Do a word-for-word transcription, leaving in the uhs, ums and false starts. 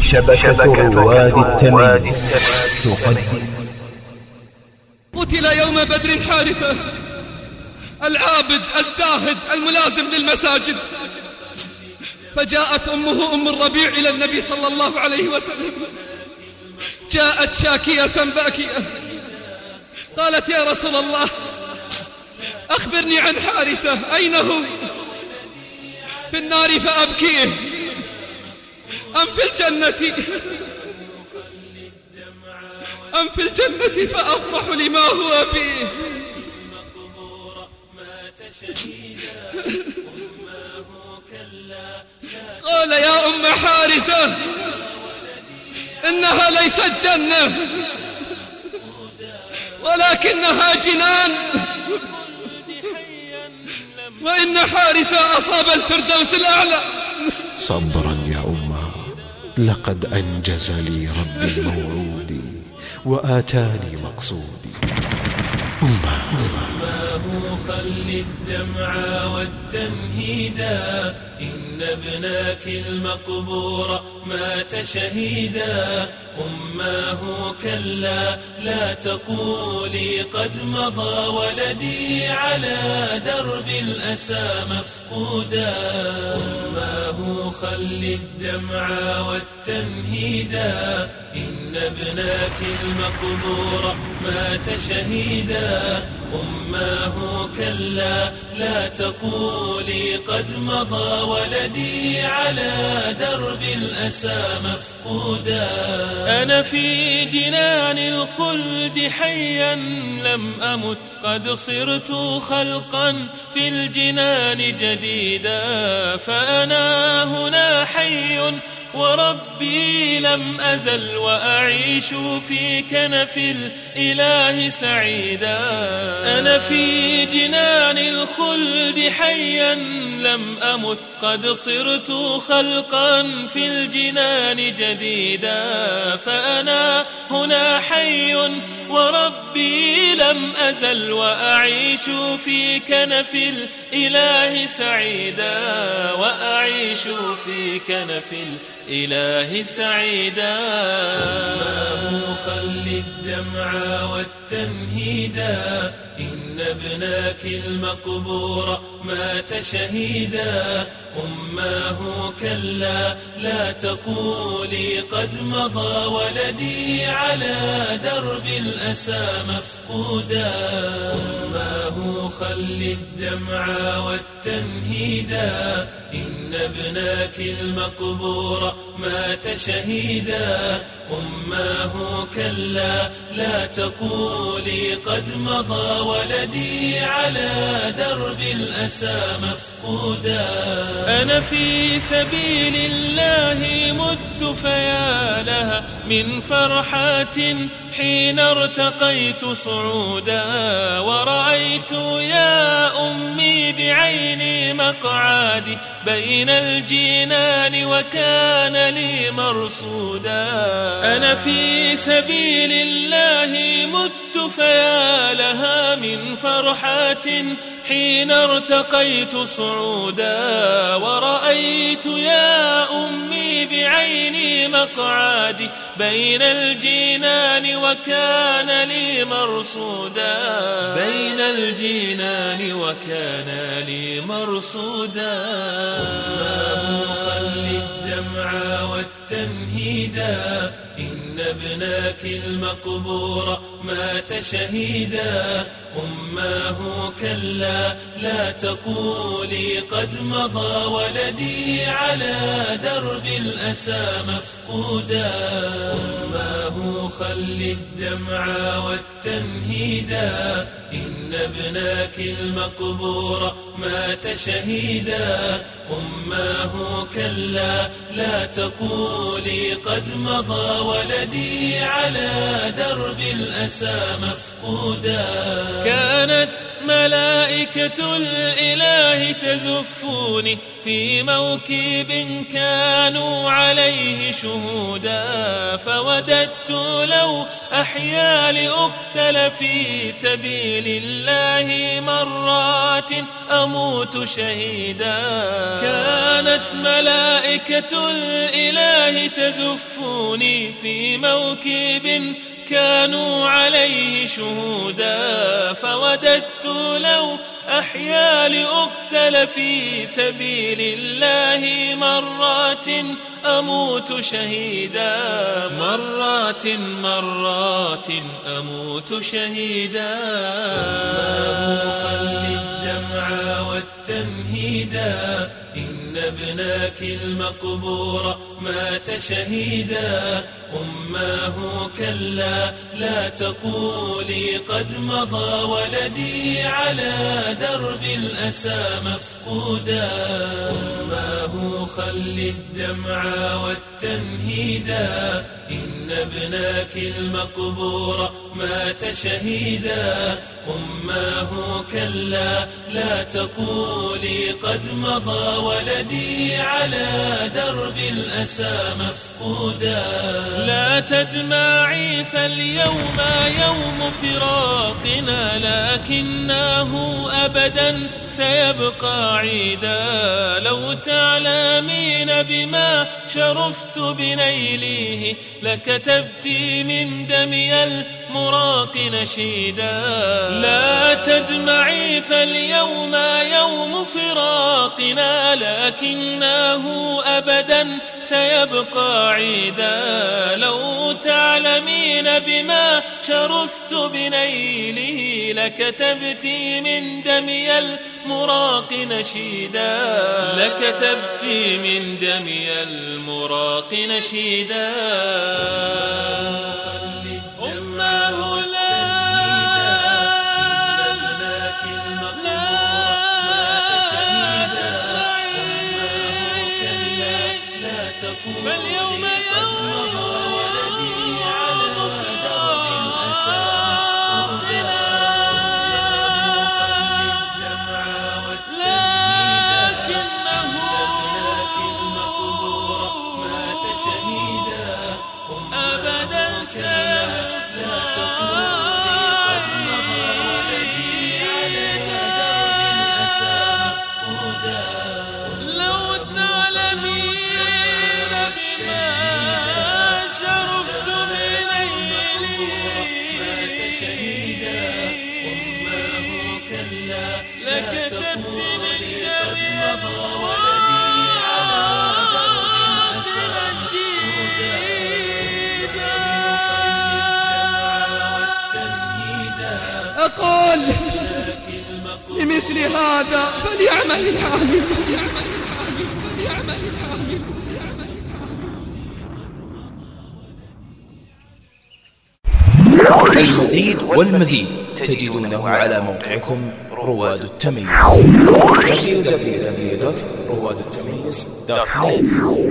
شبكة رواد التميم تقدم. قتل يوم بدر حارثة العابد الزاهد الملازم للمساجد، فجاءت أمه أم الربيع إلى النبي صلى الله عليه وسلم، جاءت شاكية باكية، قالت: يا رسول الله، أخبرني عن حارثة، أين هو؟ في النار فأبكيه أم في الجنة؟ أم في الجنة فأفرح لما هو فيه؟ قال: يا أم حارثة، إنها ليست جنة ولكنها جنان، وإن حارثة أصاب الفردوس الأعلى. صبرا يا أمه، لقد أنجز لي ربي موعودي وآتاني مقصودي. أمه خل الدمع والتنهيدا، إن ابنك المقبور مات شهيدا. أماه كلا لا تقولي قد مضى ولدي على درب الأسى مفقودا. أماه خل الدمع والتنهيدا، إن ابنك المقبور مات شهيدا. أماه كلا لا تقولي قد مضى ولدي على درب الأسى مفقودا. أنا في جنان الخلد حيا لم أمت، قد صرت خلقا في الجنان جديدا. فأنا هنا حي وربي لم أزل، وأعيش في كنف الإله سعيدا. أنا في جنان الخلد حيا لم أمت، قد صرت خلقا في الجنان جديدا. فأنا هنا حي وربي لم أزل، وأعيش في كنف الإله سعيدا. وأعيش في كنف الإله سعيدا. أماه خل الدمع والتنهيدا، إن ابنك المقبور مات شهيدا. أماه كلا لا تقولي قد مضى ولدي على درب الأسى مفقودا. أماه خل الدمع والتنهيدا، إن ابنك المقبور مات شهيدا. أماه كلا لا تقولي قد مضى ولدي على درب الأسى مفقودا. أنا في سبيل الله مت، فيا لها من فرحات حين ارتقيت صعودا. ورأيت يا أمي بعيني مقعدي بين الجنان وكان لي مرصودا. أنا في سبيل الله مت، فيا لها من فرحات حين ارتقيت صعودا. ورأيت يا أمي بعيني مقعدي بين الجنان وكان لي مرصودا. بين الجنان وكان لي مرصودا. أماه خل الدمع والتنهيدا، إن ابنك المقبور مات شهيدا. أماه كلا لا تقولي قد مضى ولدي على درب الأسى مفقودا. أماه خل الدمع والتنهيدا، إن ابنك المقبور مات شهيدا. أماه كلا لا تقولي قد مضى ولدي على درب الأسى مفقودا. كانت ملائكة ملائكة الإله تزفوني في موكب كانوا عليه شهودا، فوددت لو أحيا لأقتل في سبيل الله مرات أموت شهيدا. كانت ملائكة الإله تزفوني في موكب كانوا عليه شهودا، فوددت لو أحيا لأقتل في سبيل الله مرات أموت شهيدا. مرات مرات أموت شهيدا. خل الدمع والتنهيدا، إن ابناك المقبور مات شهيدا. أماه كلا لا تقولي قد مضى ولدي على درب الأسى مفقودا. أماه خل الدمع والتنهيدا، إن ابناك المقبور مات شهيدا. أماه كلا لا تقولي قد مضى ولدي على درب الأسى مفقودا. لا تدمعي فاليوم يوم فراقنا، لكنه أبدا سيبقى عيدا. لو تعلمين بما شرفت بنيله لكتبت من دمي المراق نشيدا. لا تدمعي فاليوم يوم فراقنا، لكنه أبدا سيبقى عيدا. لو تعلمين بما شرفت بنيله لكتبت من دمي المراق نشيدا. لكتبت من دمي المراق نشيدا. أمه لا فاليوم يوم ولدي على درب الأسى مفقودا. لكنه ابناك المقبور مات شهيدا. أبدا لا تقولي قد مضى ولدي على درب الأسى مفقودا. لو تعلمين شرفت بنيله مات شهيدا. أمه كلا لكتبت من دمي ولدي على درب الأسى شهيدا. أقول لمثل هذا فليعمل العامل. المزيد والمزيد تجدونه على موقعكم رواد التميز دبليو دبليو دبليو دوت رواد التميز دوت نت.